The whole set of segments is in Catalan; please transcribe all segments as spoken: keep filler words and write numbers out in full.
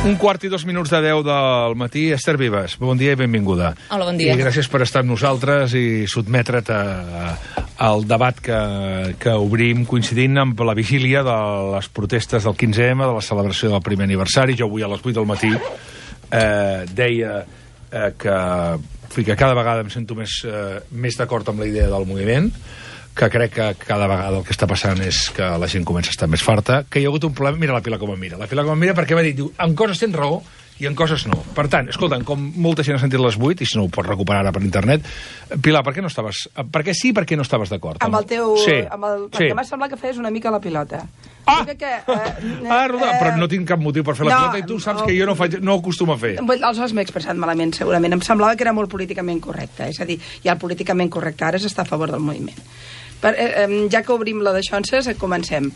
Un quart i dos minuts de deu del matí. Esther Vives, bon dia i benvinguda. Hola, bon dia. I gràcies per estar amb nosaltres i sotmetre't a, al debat que, que obrim coincidint amb la vigília de les protestes del quinze ema, de la celebració del primer aniversari. Jo avui a les vuit del matí eh, deia eh, que, que cada vegada em sento més, eh, més d'acord amb la idea del moviment, que crec que cada vegada el que està passant és que la gent comença a estar més farta, que hi ha hagut un problema. Mira la Pilar com em mira. La Pilar com em mira perquè m'ha dit, diu, en coses tens raó i en coses no. Per tant, escolta, com molta gent ha sentit les vuit, i si no ho pots recuperar ara per internet, Pilar, per què no estaves... Per què sí, per què no estaves d'acord? Amb el teu... Sí. Amb el... Sí. Perquè m'ha semblat que feies una mica la pilota. Ah! Que, que, eh, ah, Roda, eh, però no tinc cap motiu per fer la no, pilota i tu saps no, que jo no, faig, no acostumo a fer. Aleshores m'he expressat malament, segurament. Em semblava que era molt políticament correcte. És a dir, i el políticament correcte ara és estar a favor del moviment. Per, eh, ja que obrim la d'aixonses, comencem.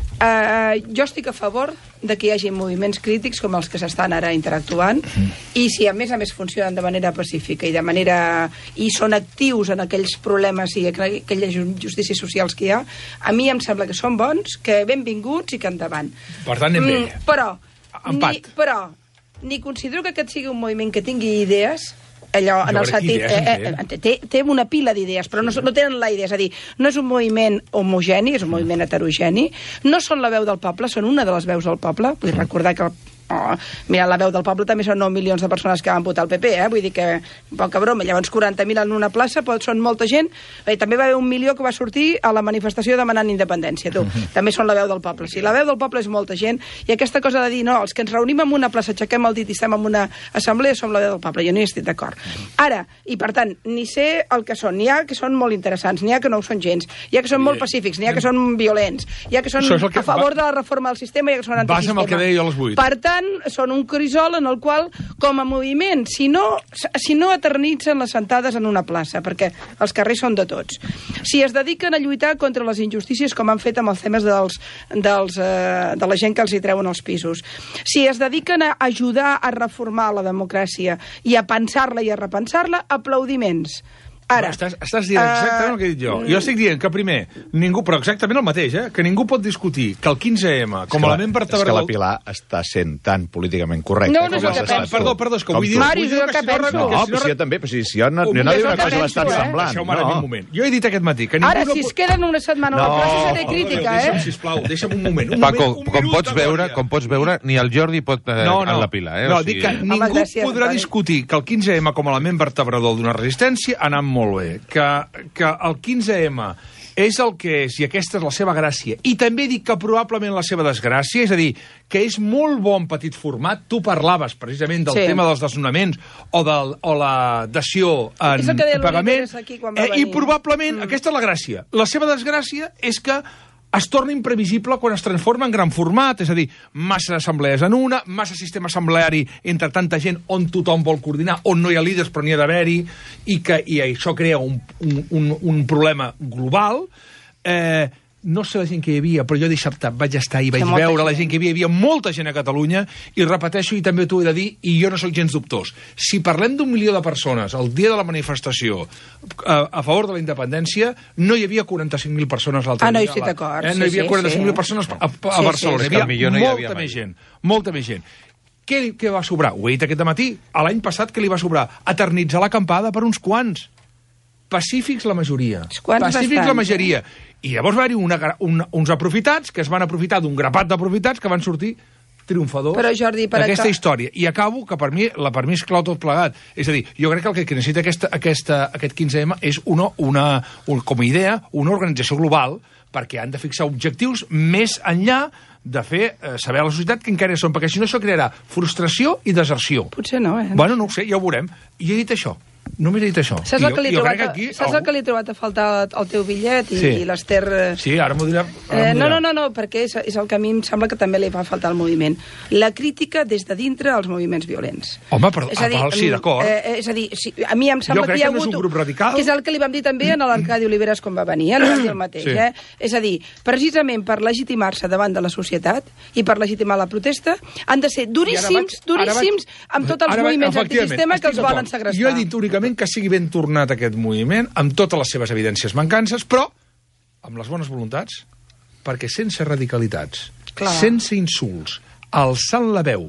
Eh, jo estic a favor de que hi hagi moviments crítics com els que s'estan ara interactuant, mm. i si a més a més funcionen de manera pacífica i de manera i són actius en aquells problemes i aquelles justícies socials que hi ha, a mi em sembla que són bons, que benvinguts i que endavant. Per tant, anem bé. Mm, però, Empat. Ni, però ni considero que aquest sigui un moviment que tingui idees, allò, en el sentit, eh, eh, té, té una pila d'idees, però no, no tenen la idea, és a dir, no és un moviment homogeni, és un moviment heterogeni, no són la veu del poble, són una de les veus del poble. Vull recordar que el Oh, mira, la veu del poble també són nou milions de persones que van votar el P P, eh? Vull dir que, poca broma, llavors quaranta mil en una plaça pot, són molta gent. Bé, també va haver un milió que va sortir a la manifestació demanant independència, tu. Uh-huh. També són la veu del poble. Si la veu del poble és molta gent, i aquesta cosa de dir, no, els que ens reunim en una plaça, aixequem el dit i estem en una assemblea, som la veu del poble. Jo no hi estic d'acord. Uh-huh. Ara, i per tant, ni sé el que són. N'hi ha que són molt interessants, n'hi ha que no ho són gens, n'hi ha que són molt pacífics, n'hi ha que són violents, n'hi ha que són que a favor va... de la reforma del sistema i ha que són antisistema. Vas amb el que deia a les vuit. Per tant, són un crisol en el qual, com a moviment, si no, si no eternitzen les sentades en una plaça, perquè els carrers són de tots. Si es dediquen a lluitar contra les injustícies, com han fet amb els temes dels, dels, eh, de la gent que els hi treuen els pisos. Si es dediquen a ajudar a reformar la democràcia i a pensar-la i a repensar-la, aplaudiments. Ara, estàs, estàs dient exactament uh, el que he dit jo. Jo estic dient que, primer, ningú, però exactament el mateix, eh? Que ningú pot discutir que el quinze ema, com a element vertebrador... És que la Pilar està sent tan políticament correcta. No, no és el que penso. Perdó, perdó, és que vull dir... Mari, és el que penso. No, però si jo també, però si, si jo no, no, no dic una cosa bastant semblant. Deixeu-me ara un moment. Jo he dit aquest matí que ningú... Ara, si es queden una setmana a la plaça, seré crítica, eh? Deixa'm, sisplau, deixa'm un moment. Paco, com pots veure, com pots veure, ni el Jordi pot en la Pilar, eh? No, dic que ningú podrà discutir que el quinze ema com a element vertebrador d'una resistència ha anat molt bé, que que el quinze ema és el que és, i aquesta és la seva gràcia. I també dic que probablement la seva desgràcia, és a dir, que és molt bon petit format. Tu parlaves precisament del sí. tema dels desnonaments o, del, o la dació en pagament, eh, i probablement mm. aquesta és la gràcia. La seva desgràcia és que es torna imprevisible quan es transforma en gran format, és a dir, massa assemblees en una, massa sistema assembleari entre tanta gent on tothom vol coordinar, on no hi ha líders però n'hi ha d'haver-hi, i que i això crea un, un, un, un problema global. Eh, no sé la gent que hi havia, però jo dissabte vaig estar i vaig veure la gent que hi havia. Hi havia molta gent a Catalunya, i repeteixo, i també t'ho he de dir, i jo no sóc gens dubtós. Si parlem d'un milió de persones el dia de la manifestació a, a favor de la independència, no hi havia quaranta-cinc mil persones l'altre dia. Ah, no hi estic d'acord. Eh? No hi havia quaranta-cinc mil persones a, a, a sí, Barcelona. Sí, sí, hi havia no hi molta havia més gent. Molta més gent. Què, què va sobrar? Ho he dit aquest matí. A l'any passat què li va sobrar? Eternitzar l'acampada per uns quants. Pacífics la majoria. Pacífics la majoria. I llavors va haver-hi una, una, uns aprofitats que es van aprofitar d'un grapat d'aprofitats que van sortir triomfadors d'aquesta història. I acabo, que per mi, la, per mi és clau tot plegat. És a dir, jo crec que el que necessita aquesta, aquesta, aquest quinze ema és una, una, un, com a idea, una organització global, perquè han de fixar objectius més enllà de fer eh, saber a la societat que encara són, perquè si no això crearà frustració i deserció. Potser no, eh? Bueno, no ho sé, ja ho veurem. I he dit això. Només he dit això. Saps el que li he trobat, aquí, saps el que li he trobat a faltar al teu bitllet i, sí. i l'Ester... Sí, ara m'ho dirà. Eh, no, no, no, no, perquè és, és el que a mi em sembla que també li va faltar al moviment. La crítica des de dintre als moviments violents. Home, però és a dir, sí, d'acord. Eh, és a dir, sí, a mi em sembla que hi ha hagut... Jo crec que no és un grup radical. Que és el que li vam dir també a l'Arcadi Oliveres quan va venir, eh? No va dir el mateix, sí. eh? És a dir, precisament per legitimar-se davant de la societat i per legitimar la protesta, han de ser duríssims, vaig, duríssims, vaig, amb tots els moviments antisistema que els volen segrestar. Jo he dit únicament que sigui ben tornat aquest moviment, amb totes les seves evidències mancances, però amb les bones voluntats, perquè sense radicalitats, Clar. sense insults, alçant la veu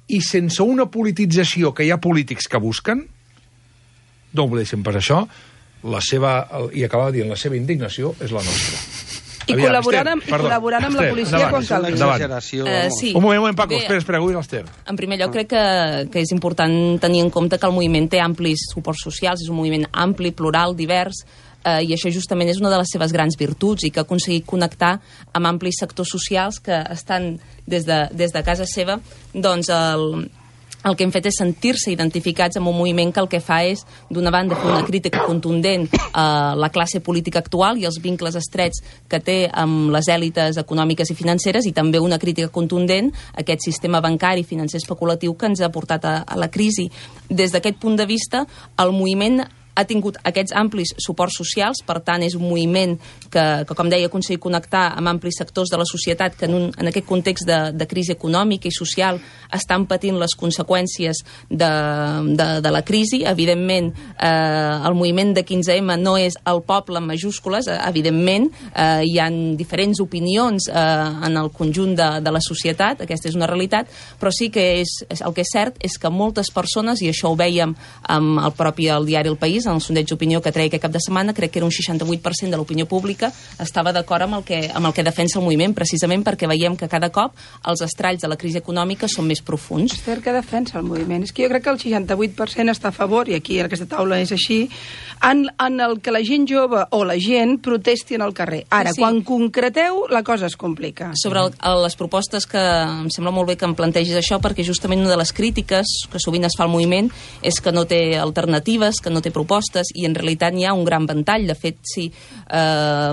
i sense una politització que hi ha polítics que busquen, no oblideixen pas això, la seva, i acabava dient, la seva indignació és la nostra. I Aviam, col·laborant amb, Esther, i col·laborant amb la Esther, policia endavant, quan calgui. endavant. Uh, sí. Un moment, un moment, Paco, Bé, espera, espera, avui l'Esther. En primer lloc, crec que, que és important tenir en compte que el moviment té amplis suports socials, és un moviment ampli, plural, divers, eh, i això justament és una de les seves grans virtuts i que ha aconseguit connectar amb amplis sectors socials que estan des de, des de casa seva, doncs el... el que hem fet és sentir-se identificats amb un moviment que el que fa és, d'una banda, fer una crítica contundent a la classe política actual i els vincles estrets que té amb les èlites econòmiques i financeres, i també una crítica contundent a aquest sistema bancari i financer especulatiu que ens ha portat a, a la crisi. Des d'aquest punt de vista, el moviment ha tingut aquests amplis suports socials, per tant, és un moviment que, que com deia, ha aconseguit connectar amb amplis sectors de la societat que en, un, en aquest context de, de crisi econòmica i social estan patint les conseqüències de, de, de la crisi. Evidentment, eh, el moviment de quinze ema no és el poble en majúscules, eh, evidentment, eh, hi ha diferents opinions eh, en el conjunt de, de la societat, aquesta és una realitat, però sí que és, el que és cert és que moltes persones, i això ho vèiem amb el propi el diari El País, en el sondeig d'opinió que treia aquest cap de setmana, crec que era un seixanta-vuit per cent de l'opinió pública estava d'acord amb, el que, amb el que defensa el moviment, precisament perquè veiem que cada cop els estralls de la crisi econòmica són més profunds. Esther, què defensa el moviment? És que jo crec que el seixanta-vuit per cent està a favor, i aquí en aquesta taula és així, en, en el que la gent jove o la gent protesti en el carrer. Ara, sí, sí. Quan concreteu, la cosa es complica. Sobre el, les propostes, que em sembla molt bé que em plantegis això, perquè justament una de les crítiques que sovint es fa al moviment és que no té alternatives, que no té propostes, i en realitat n'hi ha un gran ventall. De fet, sí, eh,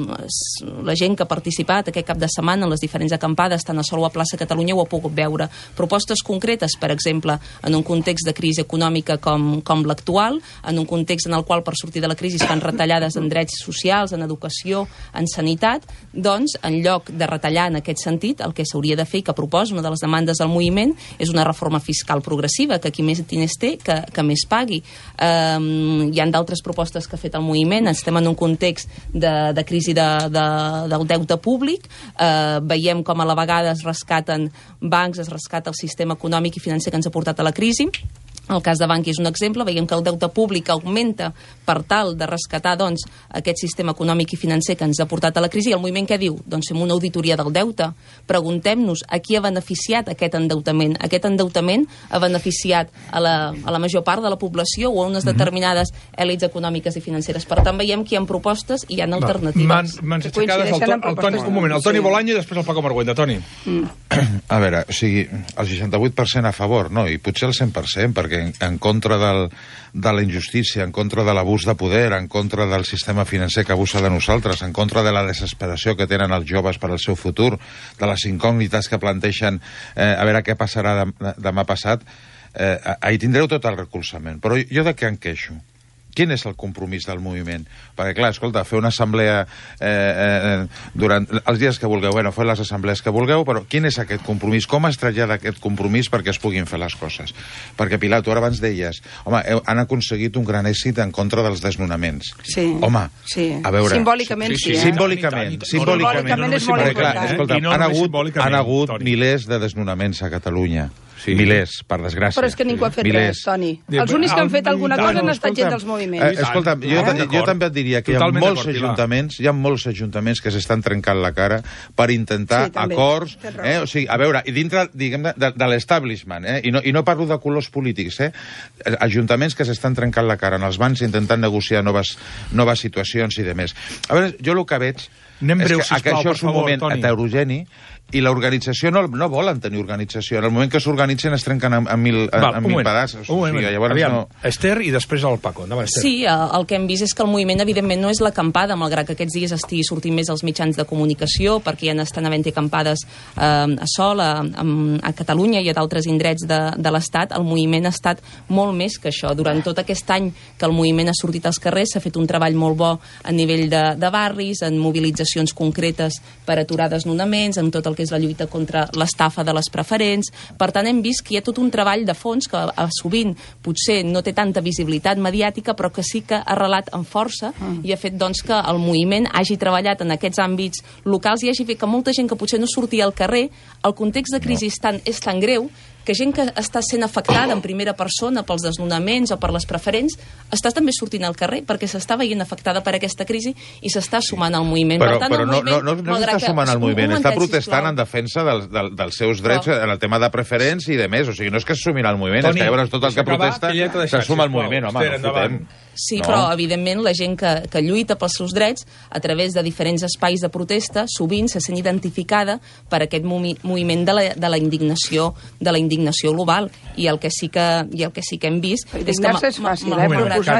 la gent que ha participat aquest cap de setmana en les diferents acampades, tant a Sol o a Plaça Catalunya, ho ha pogut veure. Propostes concretes, per exemple, en un context de crisi econòmica com, com l'actual, en un context en el qual per sortir de la crisi es fan retallades en drets socials, en educació, en sanitat, doncs, en lloc de retallar en aquest sentit, el que s'hauria de fer, i que proposa una de les demandes del moviment, és una reforma fiscal progressiva, que qui més diners té, que, que més pagui. Eh, hi ha d'altres propostes que ha fet el moviment. Estem en un context de, de crisi de, de, del deute públic. Eh, veiem com a la vegada es rescaten bancs, es rescata el sistema econòmic i financer que ens ha portat a la crisi. El cas de Bankia és un exemple. Veiem que el deute públic augmenta per tal de rescatar, doncs, aquest sistema econòmic i financer que ens ha portat a la crisi. I el moviment què diu? Doncs fem una auditoria del deute. Preguntem-nos a qui ha beneficiat aquest endeutament. Aquest endeutament ha beneficiat a la, a la major part de la població o a unes determinades èlits econòmiques i financeres. Per tant, veiem que hi ha propostes i hi ha alternatives. Mans aixecades, el, el Toni, un moment, el Toni Bolaño i després el Paco Marguenda. Toni. Mm. A veure, o sigui, el seixanta-vuit per cent a favor, no, i potser el cent per cent, perquè en, en contra del, de la injustícia, en contra de l'abús de poder, en contra del sistema financer que abusa de nosaltres, en contra de la desesperació que tenen els joves per al seu futur, de les incògnites que planteixen eh, a veure què passarà demà, demà passat, eh, ahir tindreu tot el recolzament. Però jo de què em queixo? Quin és el compromís del moviment? Perquè, clar, escolta, fer una assemblea eh, eh, durant els dies que vulgueu, bueno, fer les assemblees que vulgueu, però quin és aquest compromís? Com es trasllada aquest compromís perquè es puguin fer les coses? Perquè, Pilar, tu ara abans deies, home, han aconseguit un gran èxit en contra dels desnonaments. Sí. Home, sí. A veure... Simbòlicament sí, sí, eh? Simbòlicament. Simbòlicament, simbòlicament és molt important. Escolta, han hagut, han hagut milers de desnonaments a Catalunya. Sí. Milers, per desgràcia. Però és que ningú ha fet milers. res, Toni. Els únics que han fet alguna cosa han estat gent dels moviments. Eh, escolta, jo, eh? jo també et diria que hi ha molts ajuntaments, hi ha molts ajuntaments que s'estan trencant la cara per intentar sí, acords, eh? O sigui, a veure, i dintre, diguem, de, de l'establishment, eh? I, no, i no parlo de colors polítics, eh? Ajuntaments que s'estan trencant la cara en els bancs intentant negociar noves, noves situacions i demés. A veure, jo el que veig Anem és breu, que, sisplau, que això és un favor, moment Toni. heterogeni i l'organització no, no volen tenir organització. En el moment que s'organitzen es trenquen en, en mil, Val, en mil pedaços. Un moment, o sigui, llavors no... Esther i després el Paco. Endavant, Esther. Sí, el que hem vist és que el moviment evidentment no és l'acampada, malgrat que aquests dies estigui sortint més als mitjans de comunicació, perquè ja n'estan havent-hi acampades eh, a Sol, a, a Catalunya i a d'altres indrets de, de l'Estat. El moviment ha estat molt més que això. Durant tot aquest any que el moviment ha sortit als carrers s'ha fet un treball molt bo a nivell de, de barris, en mobilitzacions concretes per aturar desnonaments, en tot el que és la lluita contra l'estafa de les preferents. Per tant, hem vist que hi ha tot un treball de fons que eh, sovint potser no té tanta visibilitat mediàtica, però que sí que ha arrelat amb força mm. i ha fet doncs, que el moviment hagi treballat en aquests àmbits locals i hagi fet que molta gent que potser no sortia al carrer, el context de crisi no. és, tan, és tan greu que gent que està sent afectada en primera persona pels desnonaments o per les preferents està també sortint al carrer perquè s'està veient afectada per aquesta crisi i s'està sumant al moviment. Però, per tant, però el no, moviment, no, no, no s'està sumant al moviment, està protestant en defensa del, del, dels seus drets però, en el tema de preferents i de més. O sigui, no és que se sumin al moviment, Toni, és que llavors tot el que protesta se suma al moviment. Home, no fotem. Sí, no. Però, evidentment, la gent que, que lluita pels seus drets a través de diferents espais de protesta sovint se sent identificada per aquest movi moviment de la, de la indignació de la indignació global. I el que sí que, i el que, sí que hem vist és que, és fàcil, eh?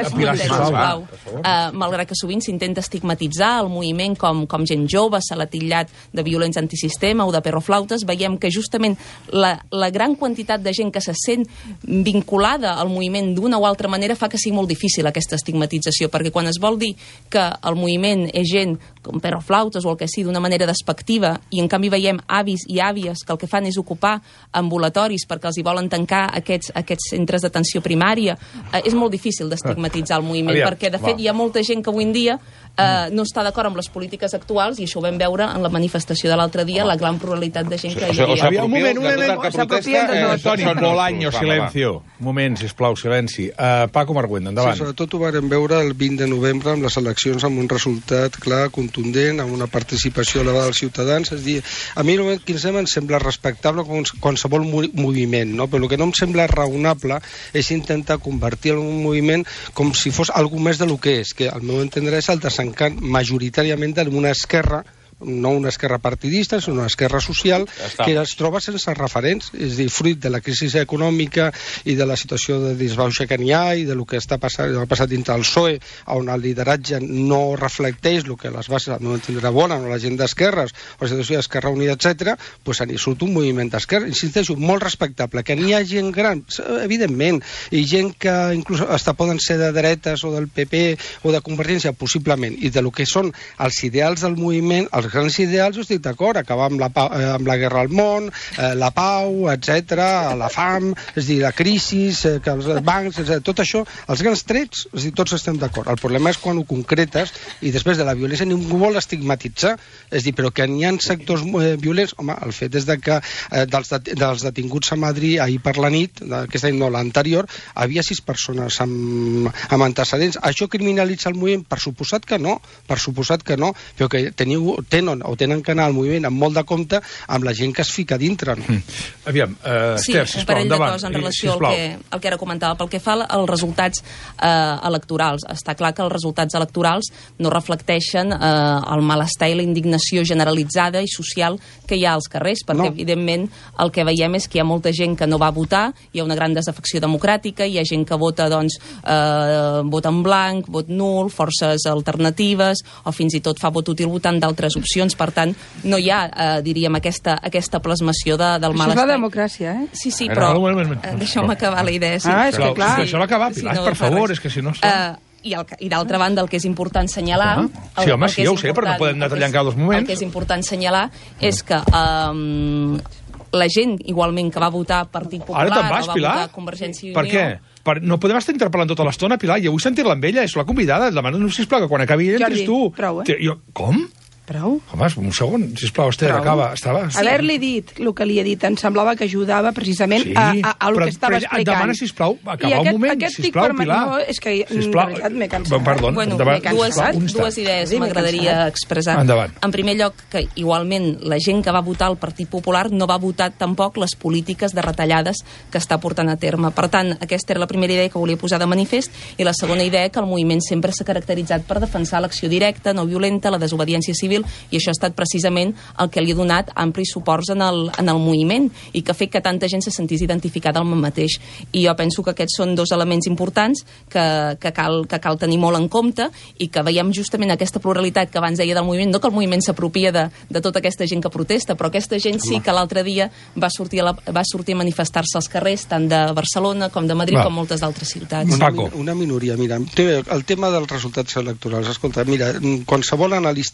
malgrat que sovint s'intenta estigmatitzar el moviment com, com gent jove, se l'ha titllat de violents antisistema o de perroflautes, veiem que justament la, la gran quantitat de gent que se sent vinculada al moviment d'una o altra manera fa que sigui molt difícil aquesta estigmatització, perquè quan es vol dir que el moviment és gent com perroflautes o el que sigui d'una manera despectiva i en canvi veiem avis i àvies que el que fan és ocupar ambulatoris perquè els hi volen tancar aquests, aquests centres d'atenció primària, eh, és molt difícil d'estigmatitzar el moviment, Aviam, perquè de fet va. hi ha molta gent que avui en dia eh, no està d'acord amb les polítiques actuals i això ho vam veure en la manifestació de l'altre dia, la gran pluralitat de gent que hi havia. O sigui, un moment, un moment, s'apropien de tot. Toni, Bolaño, silencio. Un moment, sisplau, silenci. Uh, Paco Marguenda, endavant. Sí, sobretot ho vàrem veure el vint de novembre amb les eleccions amb un resultat clar, contundent, amb una participació elevada dels ciutadans. És a dir, a mi el que em sembla respectable qualsevol moviment, no? Però el que no em sembla raonable és intentar convertir un moviment com si fos alguna més del que és, que al meu entendre és el desencant majoritàriament d'una esquerra, no una esquerra partidista, sinó una esquerra social que es troba sense referents, és a dir, fruit de la crisi econòmica i de la situació de disbauxa que n'hi ha i de lo que està passant, ha passat dintre del P S O E, on el lideratge no reflecteix el que les bases no entendrà bona, no la gent d'esquerres, o la situació d'Esquerra Unida, etcètera, doncs n'hi surt un moviment d'esquerra, insisteixo, molt respectable, que n'hi ha gent gran, evidentment, i gent que inclús hasta poden ser de dretes o del P P o de Convergència, possiblement, i de lo que són els ideals del moviment, els grans ideals, jo estic d'acord, acabar amb la, eh, amb la guerra al món, eh, la pau, etcètera, la fam, és a dir, la crisi, eh, que els bancs, etcètera, tot això, els grans trets, és a dir, tots estem d'acord. El problema és quan ho concretes i després de la violència ningú vol estigmatitzar, és a dir, però que n'hi ha sectors eh, violents, home, el fet és de que eh, dels, det dels detinguts a Madrid ahir per la nit, aquesta nit no, l'anterior, havia sis persones amb, amb antecedents. Això criminalitza el moviment? Per suposat que no, per suposat que no, però que teniu tenen o tenen que anar al moviment amb molt de compte amb la gent que es fica dintre. No? Mm. Aviam, uh, sí, Esther, sisplau, endavant. Sí, un parell de coses en relació al que, al que ara comentava. Pel que fa als resultats eh, electorals, està clar que els resultats electorals no reflecteixen eh, el malestar i la indignació generalitzada i social que hi ha als carrers, perquè no. evidentment el que veiem és que hi ha molta gent que no va votar, hi ha una gran desafecció democràtica, hi ha gent que vota, doncs, eh, vot en blanc, vot nul, forces alternatives, o fins i tot fa vot útil votant d'altres opcions, per tant, no hi ha, eh, diríem, aquesta, aquesta plasmació de, del malestar. Això és la democràcia, eh? Sí, sí, però eh, deixeu-me acabar la idea. Sí. Ah, és que clar. Deixeu-me acabar, Pilar, sí, no, per favor, és que si no... Uh, I, i d'altra banda, el que és important assenyalar... Uh -huh. Sí, home, sí, ja ho sé, però no podem anar tallant cada dos moments. El que és important assenyalar és que um, la gent, igualment, que va votar Partit Popular, Ara te'n vas, o va Pilar? votar Convergència i Per Unió... què? Per, no podem estar interpel·lant tota l'estona, Pilar, i avui sentir-la amb ella, és la convidada, demana, sisplau, que quan acabi ella entris tu. Prou, eh? Jo, com? Prou? Home, un segon, sisplau, Esther, Prou. acaba. Estava... Sí. Haver-li dit el que li he dit em semblava que ajudava precisament sí, a, a, a el però, que estava però, explicant. Demana, sisplau, acabar aquest, un moment, aquest sisplau, Pilar. No, és que sisplau. de veritat m'he cansat. Perdó, bueno, endavant. Dues, sisplau, dues idees m'agradaria expressar. Endavant. En primer lloc, que igualment la gent que va votar el Partit Popular no va votar tampoc les polítiques de retallades que està portant a terme. Per tant, aquesta era la primera idea que volia posar de manifest, i la segona idea que el moviment sempre s'ha caracteritzat per defensar l'acció directa, no violenta, la desobediència civil, i això ha estat precisament el que li ha donat amplis suports en el, en el moviment i que ha fet que tanta gent se sentís identificada amb el mateix. I jo penso que aquests són dos elements importants que, que, cal, que cal tenir molt en compte i que veiem justament aquesta pluralitat que abans deia del moviment, no que el moviment s'apropia de, de tota aquesta gent que protesta, però aquesta gent sí que l'altre dia va sortir a, la, va sortir a manifestar-se als carrers, tant de Barcelona com de Madrid, va. com moltes d'altres ciutats. Una, una minoria, mira, el tema dels resultats electorals. Escolta, mira, qualsevol analista electoral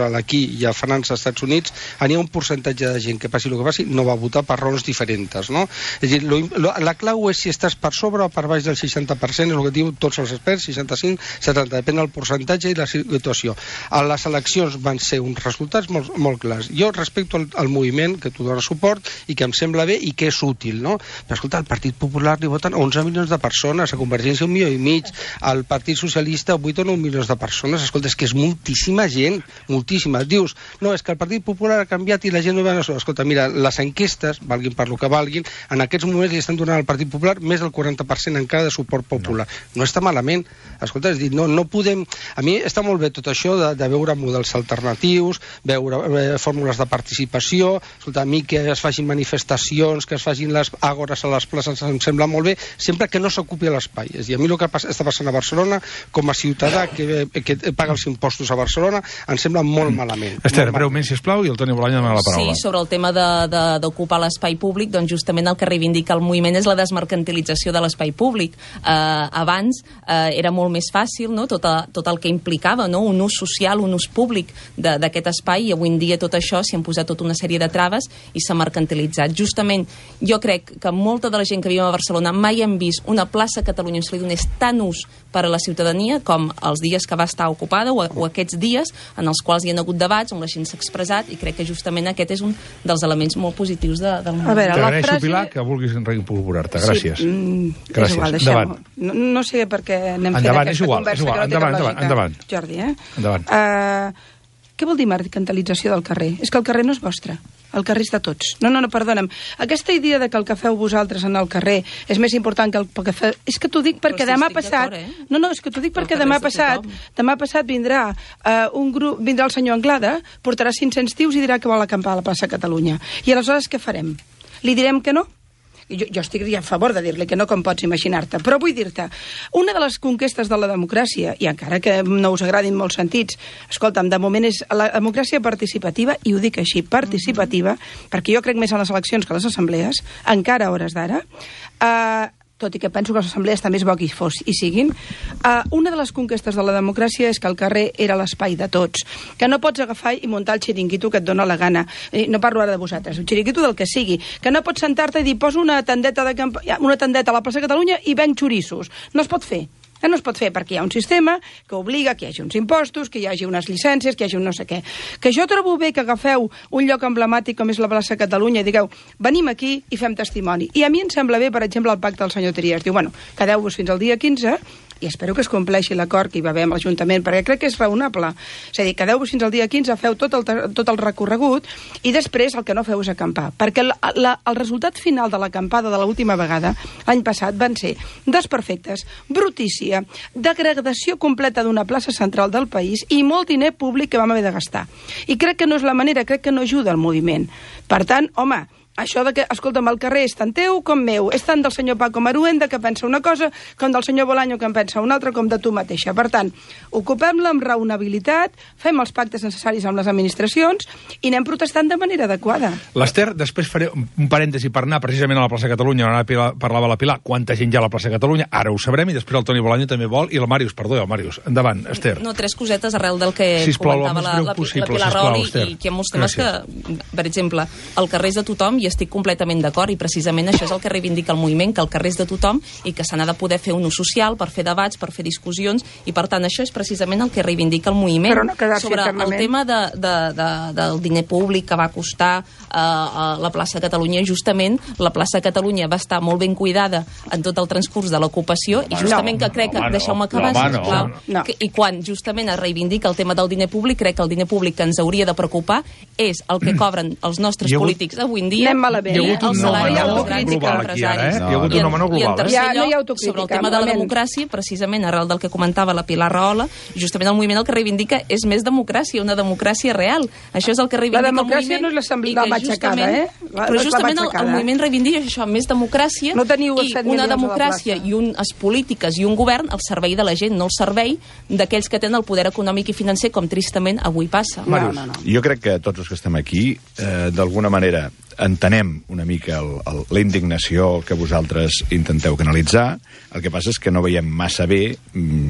electoral aquí i a França, als Estats Units, hi ha un percentatge de gent que passi el que passi, no va votar per raons diferents, no? És a dir, lo, lo, la clau és si estàs per sobre o per baix del seixanta per cent, és el que diu tots els experts, seixanta-cinc, setanta, depèn del percentatge i la situació. A les eleccions van ser uns resultats molt, molt clars. Jo respecto al, al moviment que tu dones suport i que em sembla bé i que és útil, no? Però escolta, al Partit Popular li voten onze milions de persones, a Convergència un milió i mig, al Partit Socialista vuit o nou milions de persones. Escolta, és que és moltíssima gent, moltíssima. Dius, no, és que el Partit Popular ha canviat i la gent no va... Escolta, mira, les enquestes, valguin per lo que valguin, en aquests moments li estan donant al Partit Popular més del quaranta per cent encara de suport popular. No, no està malament. Escolta, és dir, no, no podem... A mi està molt bé tot això de, de veure models alternatius, veure eh, fórmules de participació, escolta, a mi que es facin manifestacions, que es facin les àgores a les places, em sembla molt bé, sempre que no s'ocupi l'espai. I a mi el que està passant a Barcelona, com a ciutadà que, que paga els impostos a Barcelona, em sembla molt malament. Esther, breument, sisplau, i el Toni Bolaño demana la paraula. Sí, sobre el tema d'ocupar l'espai públic, doncs justament el que reivindica el moviment és la desmercantilització de l'espai públic. Eh, abans eh, era molt més fàcil, no?, tot, a, tot el que implicava, no?, un ús social, un ús públic d'aquest espai, i avui en dia tot això s'hi han posat tota una sèrie de traves i s'ha mercantilitzat. Justament, jo crec que molta de la gent que viu a Barcelona mai hem vist una plaça Catalunya on se li donés tant ús per a la ciutadania com els dies que va estar ocupada o, o aquests dies en els quals hi ha hagut debats on la gent s'ha expressat, i crec que justament aquest és un dels elements molt positius de, del moviment. T'agraeixo, frase... Pilar, que vulguis reincorporar-te. Gràcies. Sí, mm, Gràcies. Igual, endavant. No, no sé per què anem endavant, fent aquesta igual, conversa igual. que no té Endavant, cap endavant, endavant. Jordi, eh? Endavant. Uh, què vol dir mercantilització del carrer? És que el carrer no és vostre. El carrer és de tots. No, no, no, perdona'm. Aquesta idea de que el que feu vosaltres en el carrer és més important que el que feu... És que t'ho dic perquè demà passat... Eh? No, no, és que t'ho dic perquè demà passat demà passat vindrà uh, un grup, vindrà el senyor Anglada, portarà cinc-cents tios i dirà que vol acampar a la plaça Catalunya. I aleshores què farem? Li direm que no? Jo, jo estic a favor de dir-li que no, com pots imaginar-te, però vull dir-te, una de les conquestes de la democràcia, i encara que no us agradin molts sentits, escolta'm, de moment és la democràcia participativa, i ho dic així, participativa, mm-hmm. perquè jo crec més en les eleccions que en les assemblees, encara a hores d'ara, eh... tot i que penso que les assemblees també és bo que hi fos, i siguin, uh, una de les conquestes de la democràcia és que el carrer era l'espai de tots, que no pots agafar i muntar el xiringuito que et dona la gana. Eh, no parlo ara de vosaltres, el xiringuito del que sigui, que no pots sentar-te i dir, poso una tendeta, de camp... una tendeta a la plaça Catalunya i ven xorissos. No es pot fer. No es pot fer perquè hi ha un sistema que obliga que hi hagi uns impostos, que hi hagi unes llicències, que hi hagi un no sé què. Que jo trobo bé que agafeu un lloc emblemàtic com és la plaça Catalunya i digueu, venim aquí i fem testimoni. I a mi em sembla bé, per exemple, el pacte del senyor Trias. Diu, bueno, quedeu-vos fins al dia quinze i espero que es compleixi l'acord que hi va haver amb l'Ajuntament, perquè crec que és raonable. És a dir, quedeu-vos fins al dia quinze, feu tot el, tot el recorregut i després el que no feu és acampar. Perquè la, la, el resultat final de l'acampada de l'última vegada, l'any passat, van ser desperfectes, brutícia, degradació completa d'una plaça central del país i molt diner públic que vam haver de gastar. I crec que no és la manera, crec que no ajuda el moviment. Per tant, home, això de que, escolta'm, el carrer és tant teu com meu, és tant del senyor Paco Maruenda, que pensa una cosa, com del senyor Bolaño, que en pensa una altra, com de tu mateixa. Per tant, ocupem-la amb raonabilitat, fem els pactes necessaris amb les administracions i anem protestant de manera adequada. L'Ester, després faré un parèntesi per anar precisament a la plaça Catalunya, on ara parlava la Pilar, quanta gent hi ha a la plaça Catalunya, ara ho sabrem, i després el Toni Bolaño també vol, i el Màrius, perdó, el Màrius. Endavant, Ester. No, tres cosetes arrel del que sisplau, comentava la, la, possible, la Pilar Rahola, i, i que hi ha molts temes Gràcies. Que, per exemple, el carrer és de tothom, i estic completament d'acord, i precisament això és el que reivindica el moviment, que el carrer és de tothom i que se n'ha de poder fer un ús social per fer debats, per fer discussions, i per tant això és precisament el que reivindica el moviment. No sobre el tema de, de, de, del diner públic que va costar eh, a la plaça Catalunya, justament la plaça Catalunya va estar molt ben cuidada en tot el transcurs de l'ocupació, i justament no, que crec que, no, deixeu-me acabar, no, sisplau, no, no. Que, i quan justament es reivindica el tema del diner públic, crec que el diner públic que ens hauria de preocupar és el que cobren els nostres hagut, polítics avui en dia. Anem malament. Hi ha hagut un home global aquí ara, eh? No. Hi ha hagut un home global, I en tercer ja, no lloc, sobre el tema de la democràcia, precisament arrel del que comentava la Pilar Rahola, justament el moviment el que reivindica és més democràcia, una democràcia real. Això és el que reivindica el moviment. La democràcia no és l'assemblea matxacada, eh? La, però justament el, el moviment reivindica això, més democràcia, no i una democràcia i unes polítiques i un govern al servei de la gent, no al servei d'aquells que tenen el poder econòmic i financer, com tristament avui passa. No, no, no. Jo crec que tots els que estem aquí, eh, d'alguna manera, entenem una mica el, el, la indignació que vosaltres intenteu canalitzar. El que passa és que no veiem massa bé mmm,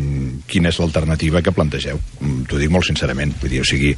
quina és l'alternativa que plantegeu. T'ho dic molt sincerament. Vull dir, o sigui,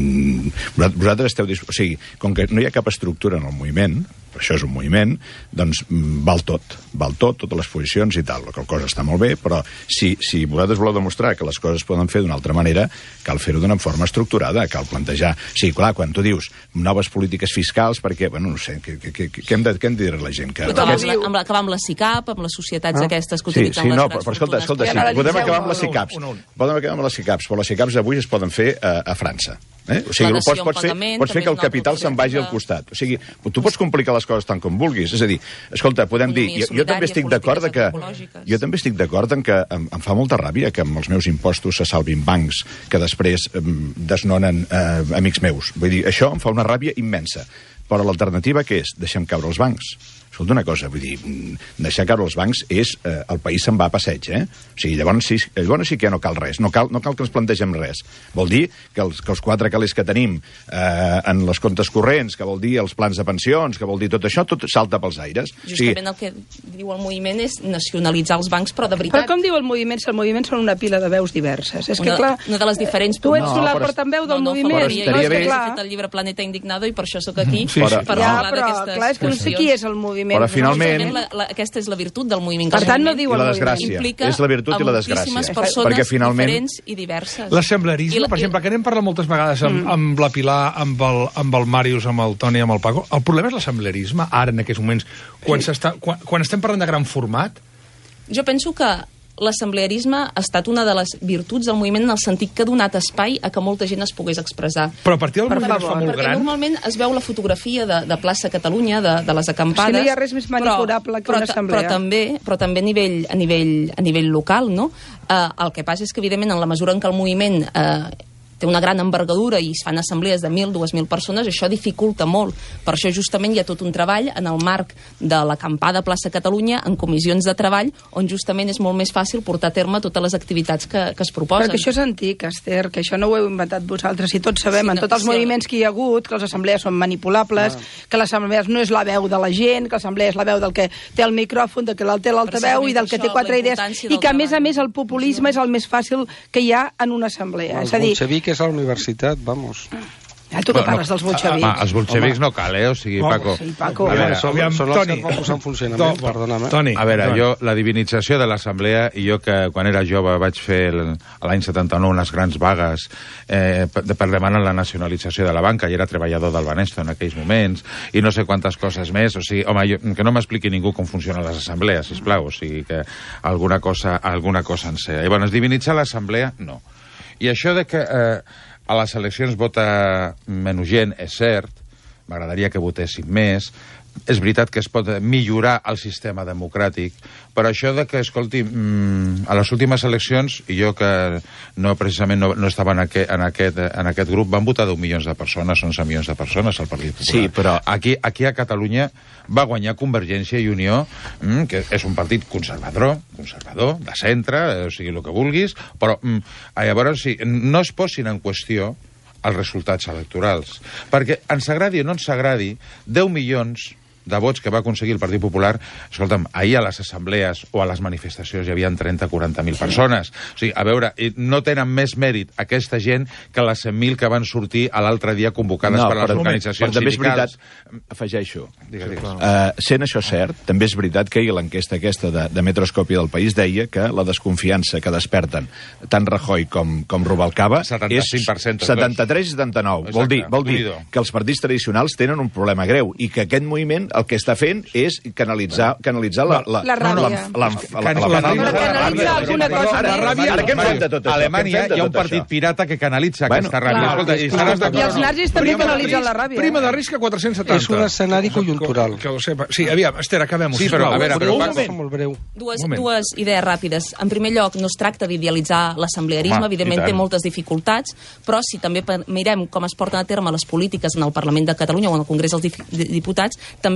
vosaltres esteu... O sigui, com que no hi ha cap estructura en el moviment, això és un moviment, doncs val tot. Val tot, totes les posicions i tal. La cosa està molt bé, però si, si vosaltres voleu demostrar que les coses es poden fer d'una altra manera, cal fer-ho d'una forma estructurada, cal plantejar... O sigui, clar, quan tu dius noves polítiques fiscals, perquè, bueno, no sé, què, què, què, què, hem, de, què hem de dir a la gent? Que, acabar amb, la, amb, la, acabar amb la SICAP, amb les societats ah? aquestes que sí, utilitzen sí, les no, grans però, escolta, escolta, sí, podem acabar amb les SICAPs. Podem acabar amb les SICAPs, però les SICAPs avui es poden fer a, a França. Eh? O sigui, pots, pots, fer, pots fer que el capital se'n vagi al costat. O sigui, tu pots complicar les coses tant com vulguis. És a dir, escolta, podem dir... Jo, jo també estic d'acord que... Jo també estic d'acord en que em, em fa molta ràbia que amb els meus impostos se salvin bancs que després eh, desnonen eh, amics meus. Vull dir, això em fa una ràbia immensa. Però l'alternativa què és? Deixem caure els bancs. Escolta una cosa, vull dir, deixar caure els bancs és... Eh, el país se'n va a passeig, eh? O sigui, llavors sí, llavors sí que no cal res, no cal, no cal que ens plantegem res. Vol dir que els, que els quatre calés que tenim eh, en les comptes corrents, que vol dir els plans de pensions, que vol dir tot això, tot salta pels aires. Justament o sigui, el que diu el moviment és nacionalitzar els bancs, però de veritat... Però com diu el moviment, si el moviment són una pila de veus diverses? És que, una, clar... Una de les diferents... Tu ets no, la portaveu del no, no, moviment. No, no, és que he fet el llibre Planeta Indignado i per això sóc aquí, sí, sí. per ja, parlar però, d'aquestes clar, és que no sé qui és el moviment. Però finalment... La, la, aquesta és la virtut del moviment. Per tant, no diu el moviment. Implica és la virtut i la desgràcia. Persones perquè finalment... diferents i diverses. L'assemblerisme, la, per exemple, que n'hem parlat moltes vegades amb, mm. amb la Pilar, amb el, amb el Màrius, amb el Toni, amb el Paco. El problema és l'assemblerisme, ara, en aquests moments, quan, sí. quan, quan estem parlant de gran format. Jo penso que l'assemblearisme ha estat una de les virtuts del moviment en el sentit que ha donat espai a que molta gent es pogués expressar. Però a partir del per moviment favor, es fa molt perquè gran. Normalment es veu la fotografia de, de plaça Catalunya, de, de les acampades... Si no hi ha res més manipulable que però, una assemblea. Però també, però també a, nivell, a, nivell, a nivell local, no? Eh, el que passa és que, evidentment, en la mesura en què el moviment... Eh, té una gran envergadura i es fan assemblees de mil, dues mil persones, això dificulta molt. Per això justament hi ha tot un treball en el marc de l'acampada Plaça Catalunya, en comissions de treball, on justament és molt més fàcil portar a terme totes les activitats que, que es proposen. Perquè això és antic, Esther, que això no ho heu inventat vosaltres, i tots sabem, sí, no, en tots els sí, moviments que hi ha hagut, que les assemblees són manipulables, no. que les assemblees no és la veu de la gent, que l'assemblea és la veu del que té el micròfon, del que té l'altaveu i del que té quatre idees, i que a més a més el populisme és el més fàcil que hi ha en una assemblea. El és a dir, bolxevic és a la universitat, vamos. Ah, tu que parles dels bolxevics. Ah, els bolxevics no cal, eh? O sigui, Paco... Sí, Paco. A veure, aviam, són els Toni, que es van posar en funcionament, to, perdona'm. Toni, a veure, Toni. jo, la divinització de l'assemblea, i jo que quan era jove vaig fer el, l'any setanta-nou unes grans vagues eh, per, per demanar la nacionalització de la banca, i era treballador del Banesto en aquells moments, i no sé quantes coses més, o sigui, home, jo, que no m'expliqui ningú com funcionen les assemblees, sisplau, o sigui, que alguna cosa, alguna cosa en sé. I, bueno, divinitzar l'assemblea, no. I això de que... Eh, a les eleccions vota menys gent, és cert, m'agradaria que votessin més, és veritat que es pot millorar el sistema democràtic, però això de que, escolti, mmm, a les últimes eleccions, i jo que no precisament no, no estava en aquest, en, aquest, en aquest grup, van votar deu milions de persones, onze milions de persones al Partit Popular. Sí, però... Aquí, aquí a Catalunya va guanyar Convergència i Unió, mmm, que és un partit conservador, conservador, de centre, eh, o sigui, el que vulguis, però mmm, llavors sí, no es posin en qüestió els resultats electorals. Perquè ens agradi o no ens agradi, deu milions de vots que va aconseguir el Partit Popular, escolta'm, ahir a les assemblees o a les manifestacions hi havia trenta a quaranta mil persones. O sigui, a veure, no tenen més mèrit aquesta gent que les cent mil que van sortir a l'altre dia convocades no, per les organitzacions però sindicals. També és veritat, afegeixo, digues, digues. Uh, sent això cert, també és veritat que ahir l'enquesta aquesta de, de Metroscòpia del País deia que la desconfiança que desperten tant Rajoy com, com Rubalcaba setanta-cinc per cent, és setanta-tres i setanta-nou. Vol dir, vol dir que els partits tradicionals tenen un problema greu i que aquest moviment el que està fent és canalitzar, canalitzar la... La, la ràbia. La, la, la, la, la, Però canalitzar alguna cosa ara, més. Ara, què en fem de tot això? A Alemanya hi ha un partit pirata que canalitza bueno, aquesta ràbia. Escolta, i, estaràs I els nazis també canalitzen la ràbia. Prima de risc a quatre-cents setanta. És un escenari conjuntural. Que, que ho sepa. Sí, aviam, Esther, acabem-ho. Sí, però, a veure, però, un moment. Molt breu. Dues, dues idees ràpides. En primer lloc, no es tracta d'idealitzar l'assemblearisme, evidentment té moltes dificultats, però si també mirem com es porten a terme les polítiques en el Parlament de Catalunya o en el Congrés dels Diputats, també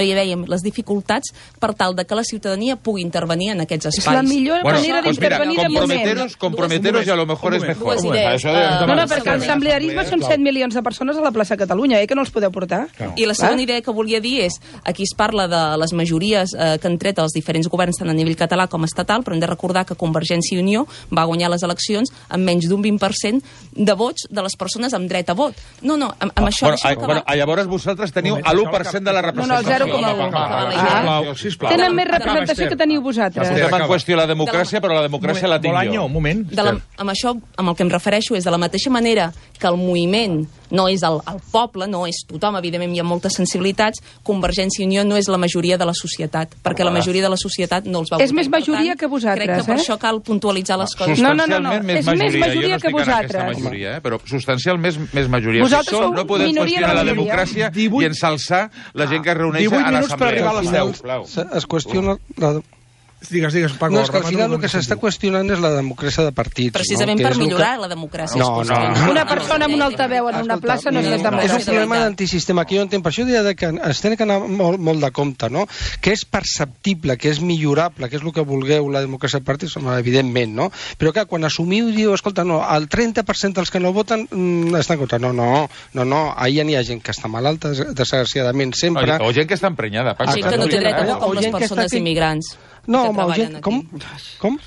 també hi veiem les dificultats per tal de que la ciutadania pugui intervenir en aquests espais. És la millor Bueno, manera pues mira, d'intervenir de moment. comprometeros, comprometeros y a lo mejor es mejor. Dues idees. Això de- Eh, No, no, perquè l'assemblearisme són set milions de persones a la plaça Catalunya, eh, que no els podeu portar. I la segona idea que volia dir és, aquí es parla de les majories eh, que han tret els diferents governs tant a nivell català com estatal, però hem de recordar que Convergència i Unió va guanyar les eleccions amb menys d'un vint per cent de vots de les persones amb dret a vot. No, no, amb, amb això... Bueno, deixeu a, acabar. bueno, a llavors vosaltres teniu a l'u per cent de la No, no, representació. zero coma u. Sisplau, sisplau. Tenen més representació que teniu vosaltres. Posem en qüestió la democràcia, però la democràcia la tinc Bolaño, jo. un moment. De la, amb això, amb el que em refereixo és de la mateixa manera que el moviment no és el, el poble, no és tothom, evidentment hi ha moltes sensibilitats, Convergència i Unió no és la majoria de la societat, perquè la majoria de la societat no els va És votar. més Per majoria tant, que vosaltres, Crec que per eh? això cal puntualitzar les coses. No, no, no, no. Substancialment més És més majoria. majoria Jo no que estic en aquesta vosaltres. majoria, eh? Però substancial més, més majoria. Vosaltres Si som, sou no podem minoria qüestionar de la la majoria. democràcia divuit i ensalçar la gent que es reuneix divuit a minuts per arribar a les l'assemblea. deu. Sisplau. Se- Es qüestiona la... Digues, digues, Paco. No, és que al remata final el que que s'està sentit. qüestionant és la democràcia de partits. Precisament no? per Que és el millorar que... la democràcia. No, es no, qüestiona. no. Una persona amb un altaveu en una plaça no és més És democràcia. un problema d'antisistema que jo entenc. Per això diria que es té que anar molt, molt de compte, no? Que és perceptible, que és millorable, que és el que vulgueu la democràcia de partits, home, evidentment, no? Però que quan assumiu diu, escolta, no, el trenta per cent dels que no voten mm, estan en contra. No, no, no, no, ahir ja n'hi ha gent que està malalta, desgraciadament, sempre. O gent que està emprenyada. Paco. Gent que no té dret a vot, com O les gent que persones està aquí- immigrants. No, que home, o treballen gent... aquí. Com? Com?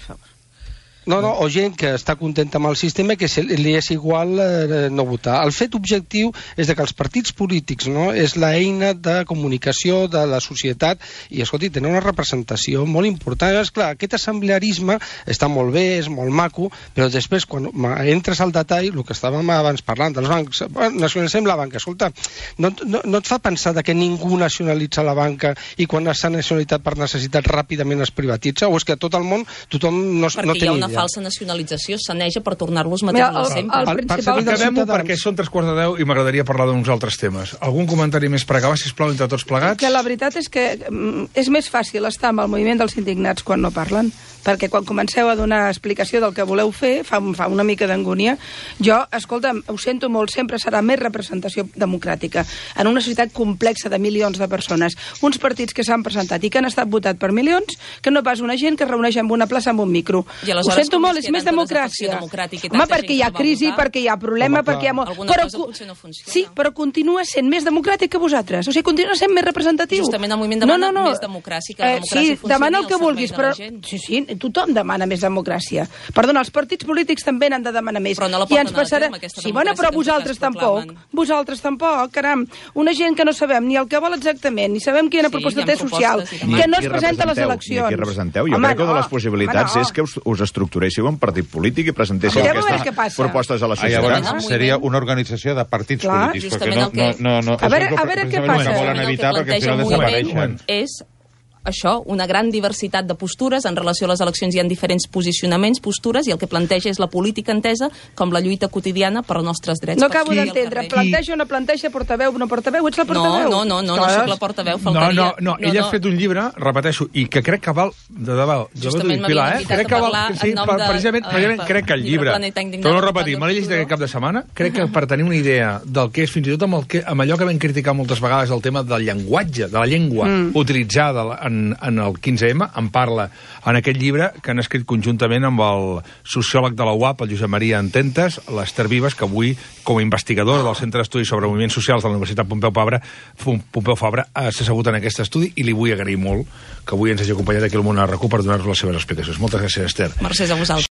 No, no, o gent que està contenta amb el sistema i que se- li és igual eh, no votar. El fet objectiu és de que els partits polítics, no, és l'eina de comunicació de la societat i, escolti, tenen una representació molt important. És clar, aquest assemblearisme està molt bé, és molt maco, però després, quan ma- entres al detall, el que estàvem abans parlant dels bancs, bueno, nacionalitzem la banca, escolta, no, no, no et fa pensar de que ningú nacionalitza la banca i quan s'ha nacionalitzat per necessitat ràpidament es privatitza, o és que a tot el món tothom no, Perquè no hi té ha ni una idea. falsa nacionalització, saneja per tornar-los Mira, mateixos de el- sempre. el Per- principal... per servir dels Acabem-ho ciutadans. perquè són tres quarts de deu i m'agradaria parlar d'uns altres temes. Algun comentari més per acabar, sisplau, entre tots plegats? Que la veritat és que mm, és més fàcil estar amb el moviment dels indignats quan no parlen, perquè quan comenceu a donar explicació del que voleu fer, fa, fa una mica d'angúnia. Jo, escolta'm, ho sento molt, sempre serà més representació democràtica en una societat complexa de milions de persones. Uns partits que s'han presentat i que han estat votats per milions, que no pas una gent que es reuneix en una plaça amb un micro. I Ho aleshores, sento com molt, és és que més hi ha tanta desafecció democràcia. democràtica i Home, tanta perquè gent hi ha que va crisi, votar? perquè hi ha problema, Home, clar. perquè hi ha... mo- Alguna però, cosa cu- potser no funciona. Sí, però continua sent més democràtic que vosaltres. O sigui, continua sent més representatiu. Justament el moviment demana més democràcia, que la democràcia sí, funcioni demana el al que servei vulguis, de però... la gent. Sí, sí, tothom demana més democràcia. Perdona, els partits polítics també n'han de demanar més. Però no la I ens porten a passarà... terme, aquesta Sí, bueno, però democràcia que en tot vosaltres cas tampoc. proclamen. Vosaltres tampoc, caram. Una gent que no sabem ni el que vol exactament, ni sabem quina Sí, proposta hi ha té social, propostes i que demanda. no Ni es presenta a les representeu, eleccions. Ni aquí representeu. Jo Home, crec que una de les no, possibilitats home, no. és que us, us estructuréssiu en partit polític i presentéssiu Ja veurem què aquestes passa. propostes a la Ah, societat. llavors Justament el seria moviment- una organització de partits Clar, polítics, perquè justament no, el que- no, no, no, A veure- això és a veure què precisament el passa. que volen Justament el evitar, que perquè al planteja final el moviment desapareixen. és això, una gran diversitat de postures. En relació a les eleccions hi ha diferents posicionaments, postures, i el que planteja és la política entesa com la lluita quotidiana per als nostres drets. No per acabo sortir al d'entendre. carrer. Planteja o no planteja, portaveu, no portaveu? Ets la No, portaveu? no, no, no, no Clar. soc la portaveu, No, faltaria. no, no, ella ha fet un llibre, repeteixo, i que crec que val de debò. Justament Pilar, m'havien eh? invitat Crec a que val, parlar sí, en nom per- de- precisament, eh, precisament per- crec que el llibre llibre, Planeta Indignat torno a de repetir, Pablo me l'he llegit Arturo. aquest cap de setmana, crec que per tenir una idea del que és, fins i tot amb, el que, amb allò que vam criticar moltes vegades, el tema del llenguatge, de la llengua mm. utilitzada en, en el quinze ema, en parla en aquest llibre que han escrit conjuntament amb el sociòleg de la U A P, el Josep Maria Ententes, l'Ester Vives, que avui, com a investigadora del Centre d'Estudis sobre Moviments Socials de la Universitat Pompeu Fabra, Pompeu Fabra eh, s'ha assegut en aquest estudi i li vull agrair molt que avui ens hagi acompanyat aquí al Món a RAC1 per donar-nos les seves explicacions. Moltes gràcies, Ester. Mercès a vosaltres.